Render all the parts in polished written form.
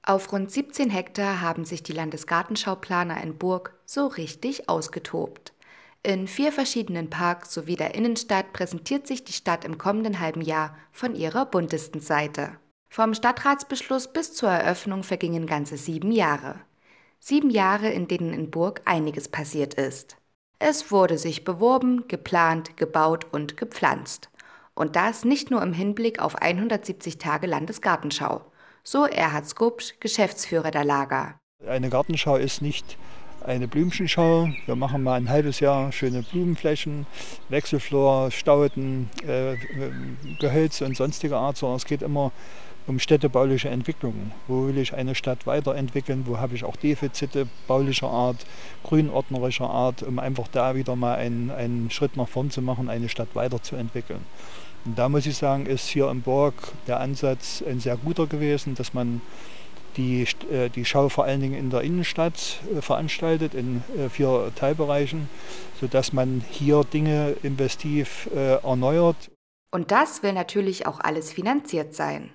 Auf rund 17 Hektar haben sich die Landesgartenschauplaner in Burg so richtig ausgetobt. In 4 verschiedenen Parks sowie der Innenstadt präsentiert sich die Stadt im kommenden halben Jahr von ihrer buntesten Seite. Vom Stadtratsbeschluss bis zur Eröffnung vergingen ganze 7 Jahre. 7 Jahre, in denen in Burg einiges passiert ist. Es wurde sich beworben, geplant, gebaut und gepflanzt. Und das nicht nur im Hinblick auf 170 Tage Landesgartenschau. So Erhard Skupsch, Geschäftsführer der Lager. Eine Gartenschau ist nicht eine Blümchenschau. Wir machen mal ein halbes Jahr schöne Blumenflächen, Wechselflor, Stauden, Gehölz und sonstige Art, sondern es geht immer um städtebauliche Entwicklung. Wo will ich eine Stadt weiterentwickeln? Wo habe ich auch Defizite baulicher Art, grünordnerischer Art, um einfach da wieder mal einen Schritt nach vorn zu machen, eine Stadt weiterzuentwickeln. Und da muss ich sagen, ist hier in Burg der Ansatz ein sehr guter gewesen, dass man die Schau vor allen Dingen in der Innenstadt veranstaltet, in 4 Teilbereichen, sodass man hier Dinge investiv erneuert. Und das will natürlich auch alles finanziert sein.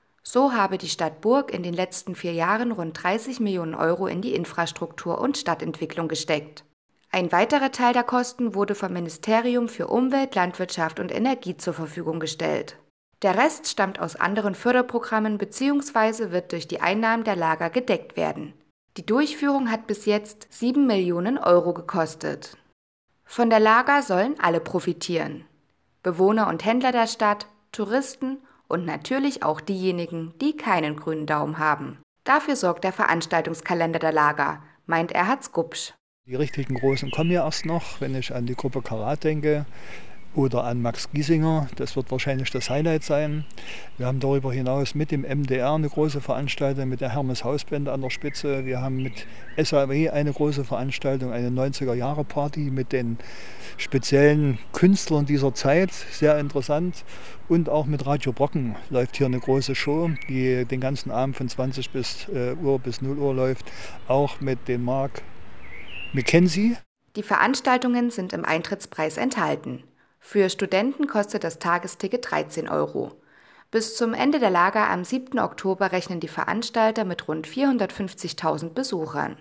So habe die Stadt Burg in den letzten 4 Jahren rund 30 Millionen Euro in die Infrastruktur und Stadtentwicklung gesteckt. Ein weiterer Teil der Kosten wurde vom Ministerium für Umwelt, Landwirtschaft und Energie zur Verfügung gestellt. Der Rest stammt aus anderen Förderprogrammen bzw. wird durch die Einnahmen der Lager gedeckt werden. Die Durchführung hat bis jetzt 7 Millionen Euro gekostet. Von der Lager sollen alle profitieren. Bewohner und Händler der Stadt, Touristen und natürlich auch diejenigen, die keinen grünen Daumen haben. Dafür sorgt der Veranstaltungskalender der Lager, meint Erhard Skupsch. Die richtigen Großen kommen ja erst noch, wenn ich an die Gruppe Karat denke oder an Max Giesinger. Das wird wahrscheinlich das Highlight sein. Wir haben darüber hinaus mit dem MDR eine große Veranstaltung, mit der Hermes Hausband an der Spitze. Wir haben mit SAW eine große Veranstaltung, eine 90er-Jahre-Party mit den speziellen Künstlern dieser Zeit, sehr interessant. Und auch mit Radio Brocken läuft hier eine große Show, die den ganzen Abend von 20 Uhr bis 0 Uhr läuft, auch mit dem Mark Mackenzie. Die Veranstaltungen sind im Eintrittspreis enthalten. Für Studenten kostet das Tagesticket 13 Euro. Bis zum Ende der Lager am 7. Oktober rechnen die Veranstalter mit rund 450.000 Besuchern.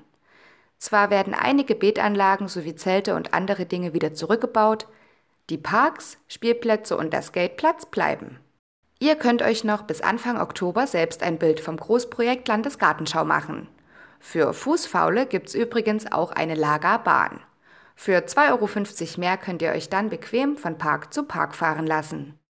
Zwar werden einige Beetanlagen sowie Zelte und andere Dinge wieder zurückgebaut, die Parks, Spielplätze und der Skateplatz bleiben. Ihr könnt euch noch bis Anfang Oktober selbst ein Bild vom Großprojekt Landesgartenschau machen. Für Fußfaule gibt's übrigens auch eine Lagerbahn. Für 2,50 € mehr könnt ihr euch dann bequem von Park zu Park fahren lassen.